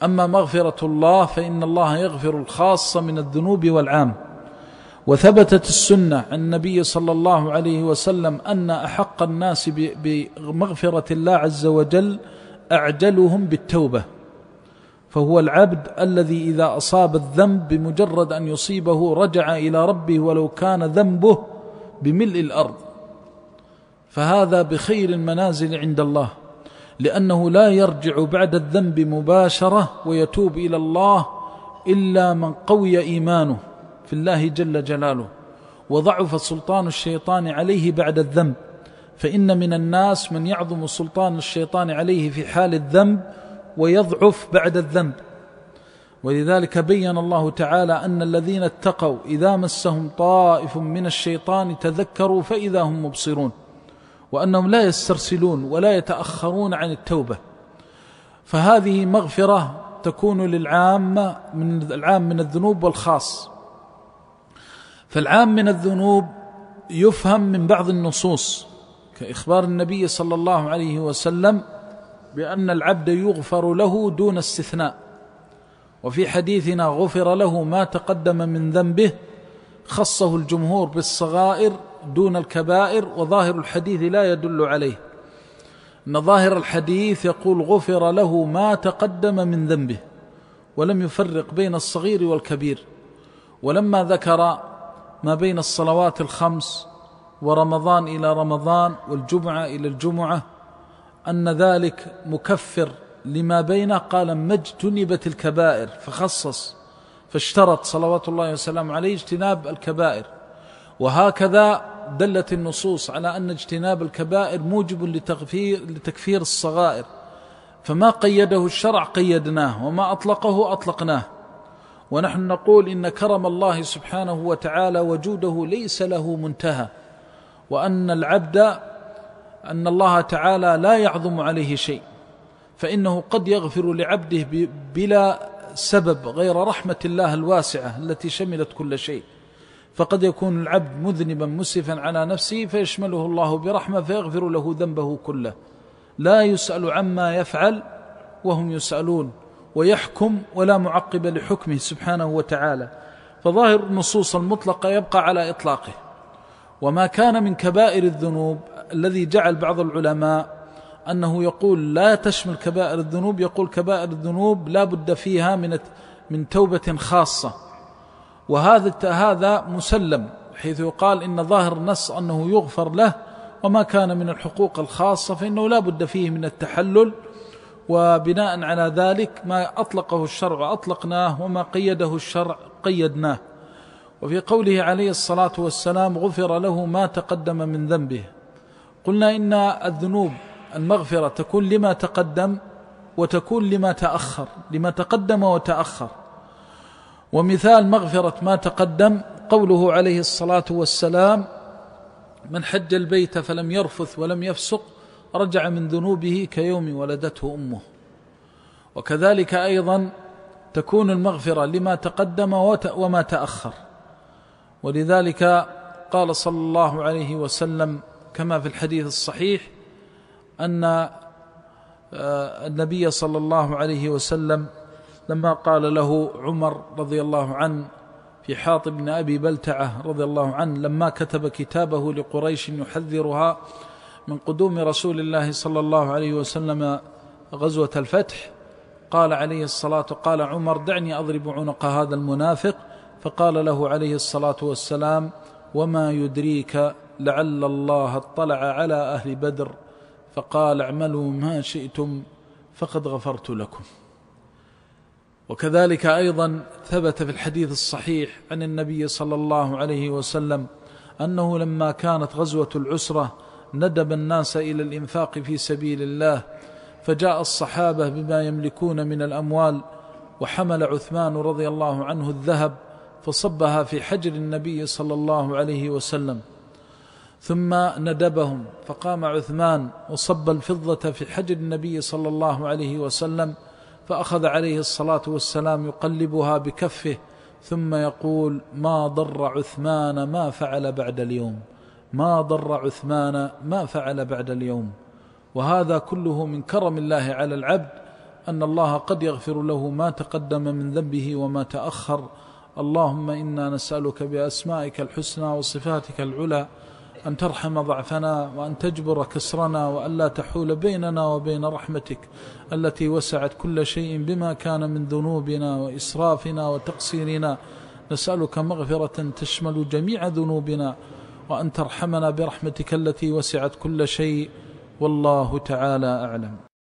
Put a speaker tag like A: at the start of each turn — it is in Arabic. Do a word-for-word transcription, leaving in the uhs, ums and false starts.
A: أما مغفرة الله فإن الله يغفر الخاص من الذنوب والعام. وثبتت السنة عن النبي صلى الله عليه وسلم أن أحق الناس بمغفرة الله عز وجل أعجلهم بالتوبة، فهو العبد الذي إذا أصاب الذنب بمجرد أن يصيبه رجع إلى ربه ولو كان ذنبه بملء الأرض، فهذا بخير المنازل عند الله، لأنه لا يرجع بعد الذنب مباشرة ويتوب إلى الله إلا من قوي إيمانه في الله جل جلاله وضعف سلطان الشيطان عليه بعد الذنب. فإن من الناس من يعظم سلطان الشيطان عليه في حال الذنب ويضعف بعد الذنب، ولذلك بين الله تعالى أن الذين اتقوا إذا مسهم طائف من الشيطان تذكروا فإذا هم مبصرون، وأنهم لا يسترسلون ولا يتأخرون عن التوبة. فهذه مغفرة تكون للعام من العام من الذنوب والخاص. فالعام من الذنوب يفهم من بعض النصوص كإخبار النبي صلى الله عليه وسلم بأن العبد يغفر له دون استثناء، وفي حديثنا غفر له ما تقدم من ذنبه خصه الجمهور بالصغائر دون الكبائر، وظاهر الحديث لا يدل عليه، أن ظاهر الحديث يقول غفر له ما تقدم من ذنبه، ولم يفرق بين الصغير والكبير. ولما ذكر ما بين الصلوات الخمس ورمضان إلى رمضان والجمعة إلى الجمعة أن ذلك مكفر لما بينه، قال ما اجتنبت الكبائر، فخصص فاشترط صلوات الله وسلامه عليه اجتناب الكبائر. وهكذا دلت النصوص على أن اجتناب الكبائر موجب لتغفير لتكفير الصغائر، فما قيده الشرع قيدناه وما أطلقه أطلقناه. ونحن نقول إن كرم الله سبحانه وتعالى وجوده ليس له منتهى، وأن العبد أن الله تعالى لا يعظم عليه شيء، فإنه قد يغفر لعبده بلا سبب غير رحمة الله الواسعة التي شملت كل شيء. فقد يكون العبد مذنبا مسرفا على نفسه فيشمله الله برحمة فيغفر له ذنبه كله، لا يسأل عما يفعل وهم يسألون، ويحكم ولا معقب لحكمه سبحانه وتعالى. فظاهر النصوص المطلقة يبقى على إطلاقه. وما كان من كبائر الذنوب الذي جعل بعض العلماء أنه يقول لا تشمل كبائر الذنوب، يقول كبائر الذنوب لا بد فيها من من توبة خاصة، وهذا هذا مسلم، حيث يقال إن ظاهر النص أنه يغفر له، وما كان من الحقوق الخاصة فإنه لا بد فيه من التحلل، وبناء على ذلك ما أطلقه الشرع أطلقناه وما قيده الشرع قيدناه. وفي قوله عليه الصلاة والسلام غفر له ما تقدم من ذنبه، قلنا إن الذنوب المغفرة تكون لما تقدم وتكون لما تأخر، لما تقدم وتأخر. ومثال مغفرة ما تقدم قوله عليه الصلاة والسلام من حج البيت فلم يرفث ولم يفسق رجع من ذنوبه كيوم ولدته أمه. وكذلك أيضا تكون المغفرة لما تقدم وما تأخر، ولذلك قال صلى الله عليه وسلم كما في الحديث الصحيح أن النبي صلى الله عليه وسلم لما قال له عمر رضي الله عنه في حاطب بن أبي بلتعة رضي الله عنه لما كتب كتابه لقريش يحذرها من قدوم رسول الله صلى الله عليه وسلم غزوة الفتح، قال عليه الصلاة قال عمر دعني أضرب عنق هذا المنافق، فقال له عليه الصلاة والسلام وما يدريك لعل الله اطلع على أهل بدر فقال اعملوا ما شئتم فقد غفرت لكم. وكذلك أيضا ثبت في الحديث الصحيح عن النبي صلى الله عليه وسلم أنه لما كانت غزوة العسرة ندب الناس إلى الإنفاق في سبيل الله، فجاء الصحابة بما يملكون من الأموال، وحمل عثمان رضي الله عنه الذهب فصبها في حجر النبي صلى الله عليه وسلم، ثم ندبهم فقام عثمان وصب الفضة في حجر النبي صلى الله عليه وسلم، فأخذ عليه الصلاة والسلام يقلبها بكفه ثم يقول ما ضر عثمان ما فعل بعد اليوم، ما ضر عثمان ما فعل بعد اليوم. وهذا كله من كرم الله على العبد أن الله قد يغفر له ما تقدم من ذنبه وما تأخر. اللهم إنا نسألك بأسمائك الحسنى وصفاتك العلى أن ترحم ضعفنا وأن تجبر كسرنا وأن لا تحول بيننا وبين رحمتك التي وسعت كل شيء بما كان من ذنوبنا وإسرافنا وتقصيرنا. نسألك مغفرة تشمل جميع ذنوبنا وأن ترحمنا برحمتك التي وسعت كل شيء، والله تعالى أعلم.